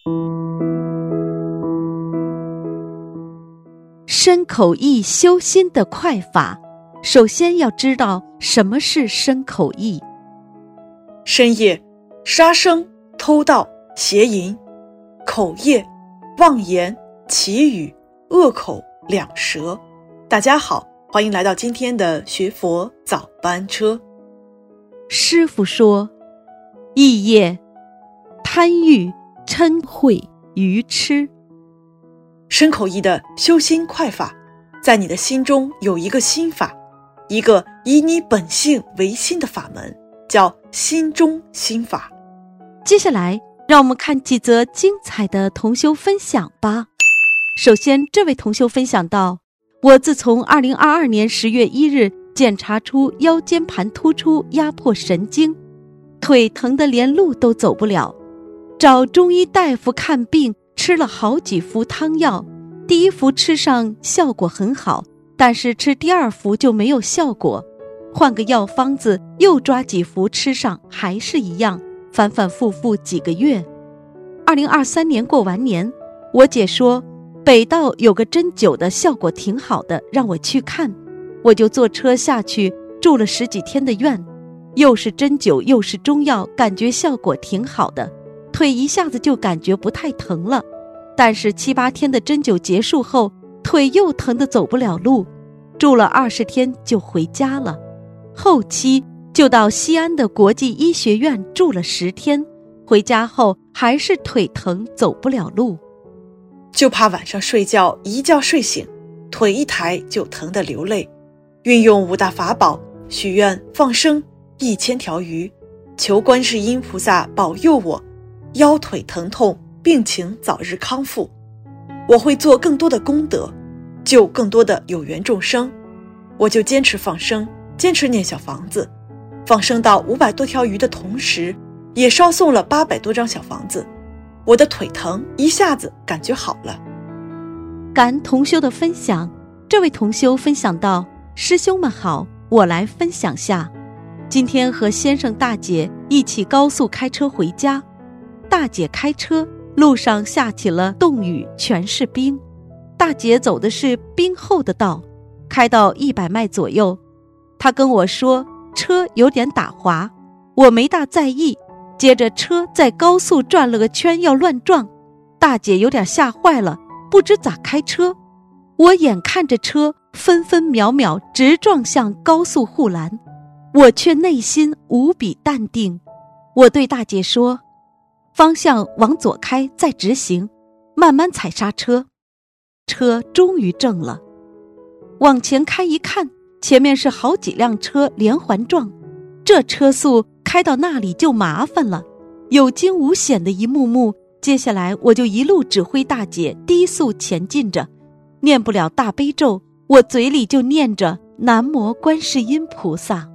身口意修心的快法，首先要知道什么是身口意。 身业杀生、偷盗、邪淫；口业妄言、绮语、恶口、两舌。大家好，欢迎来到今天的学佛早班车。 师父说，意业贪欲、嗔恚、愚痴。 身口意的修心快法，在你的心中有一个心法，一个以你本性为心的法门，叫心中心法。 接下来让我们看几则精彩的同修分享吧。首先，这位同修分享到，我自从2022年10月1日检查出腰间盘突出压迫神经，腿疼得连路都走不了，找中医大夫看病，吃了好几服汤药，第一服吃上效果很好，但是吃第二服就没有效果，换个药方子又抓几服吃上还是一样，反反复复几个月。2023年过完年，我姐说北道有个针灸的效果挺好的，让我去看，我就坐车下去住了10几天的院，又是针灸又是中药，感觉效果挺好的，腿一下子就感觉不太疼了。但是7、8天的针灸结束后，腿又疼得走不了路，住了20天就回家了。后期就到西安的国际医学院住了10天，回家后还是腿疼走不了路。 就怕晚上睡觉一觉睡醒，腿一抬就疼得流泪。运用5大法宝，许愿放生1000条鱼，求观世音菩萨保佑我腰腿疼痛病情早日康复。我会做更多的功德，救更多的有缘众生。我就坚持放生，坚持念小房子，放生到500多条鱼的同时，也烧送了800多张小房子。我的腿疼一下子感觉好了。 感恩同修的分享，这位同修分享到，师兄们好，我来分享下。今天和先生大姐一起高速开车回家，大姐开车，路上下起了冻雨，全是冰。大姐走的是冰厚的道，开到100迈左右，她跟我说车有点打滑，我没大在意，接着车在高速转了个圈要乱撞，大姐有点吓坏了，不知咋开车。我眼看着车分分秒秒直撞向高速护栏，我却内心无比淡定。我对大姐说，方向往左开再直行，慢慢踩刹车。车终于正了，往前开一看，前面是好几辆车连环撞，这车速开到那里就麻烦了，有惊无险的一幕幕。接下来我就一路指挥大姐低速前进着，念不了大悲咒，我嘴里就念着南无观世音菩萨。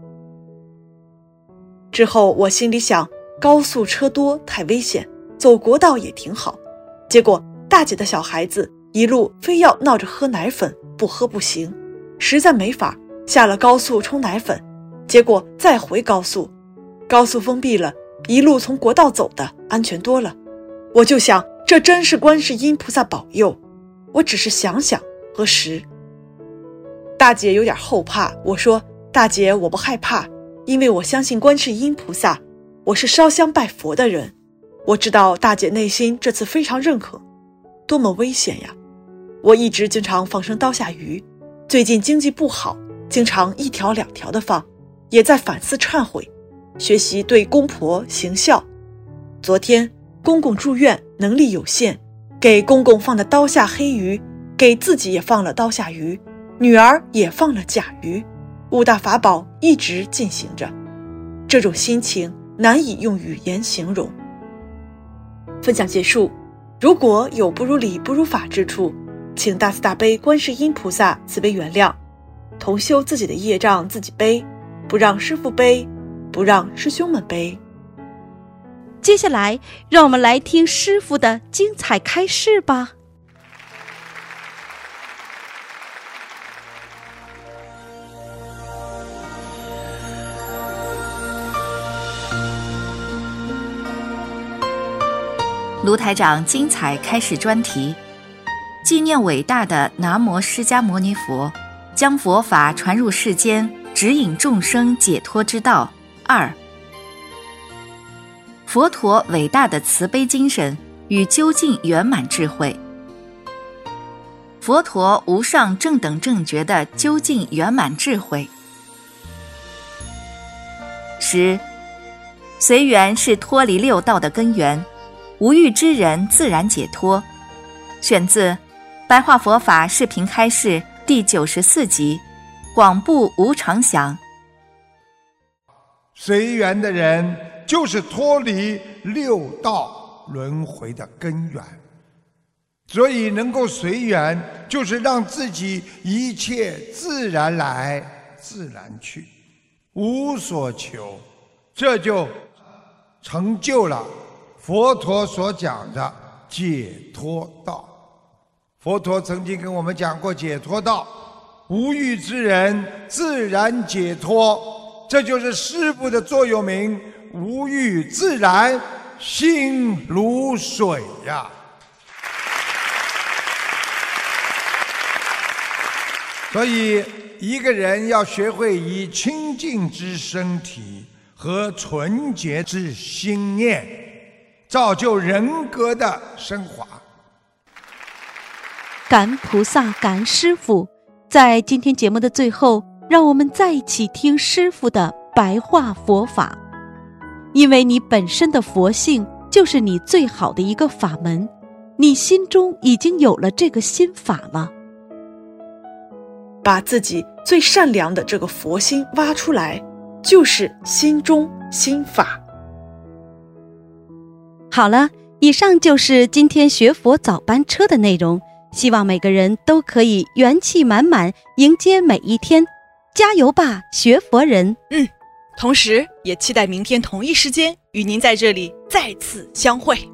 之后我心里想，高速车多太危险，走国道也挺好。结果大姐的小孩子一路非要闹着喝奶粉，不喝不行，实在没法，下了高速冲奶粉，结果再回高速，高速封闭了，一路从国道走的安全多了。我就想，这真是观世音菩萨保佑，我只是想想和实。大姐有点后怕，我说，大姐我不害怕，因为我相信观世音菩萨，我是烧香拜佛的人。我知道大姐内心这次非常认可，多么危险呀！我一直经常放生刀下鱼，最近经济不好，经常1条2条的放，也在反思忏悔，学习对公婆行孝。昨天公公住院，能力有限，给公公放的刀下黑鱼，给自己也放了刀下鱼，女儿也放了甲鱼，5大法宝一直进行着，这种心情难以用语言形容。分享结束，如果有不如理不如法之处，请大慈大悲观世音菩萨慈悲原谅，同修自己的业障自己背，不让师父背，不让师兄们背。 接下来让我们来听师父的精彩开示吧。 卢台长精彩开始专题，纪念伟大的南无释迦牟尼佛，将佛法传入世间，指引众生解脱之道。2、佛陀伟大的慈悲精神与究竟圆满智慧。佛陀无上正等正觉的究竟圆满智慧。10、随缘是脱离六道的根源，无欲之人自然解脱。选自白话佛法视频开示第94集，广布无常想。 随缘的人就是脱离六道轮回的根源，所以能够随缘，就是让自己一切自然来自然去，无所求，这就成就了佛陀所讲的解脱道。佛陀曾经跟我们讲过解脱道，无欲之人自然解脱，这就是师父的座右铭，无欲自然心如水呀。所以一个人要学会以清净之身体和纯洁之心念，造就人格的升华。 感恩菩萨，感恩师父。在今天节目的最后，让我们再一起听师父的白话佛法。因为你本身的佛性就是你最好的一个法门，你心中已经有了这个心法了。 把自己最善良的这个佛心挖出来，就是心中心法。 好了，以上就是今天学佛早班车的内容，希望每个人都可以元气满满迎接每一天，加油吧，学佛人！ 同时也期待明天同一时间与您在这里再次相会。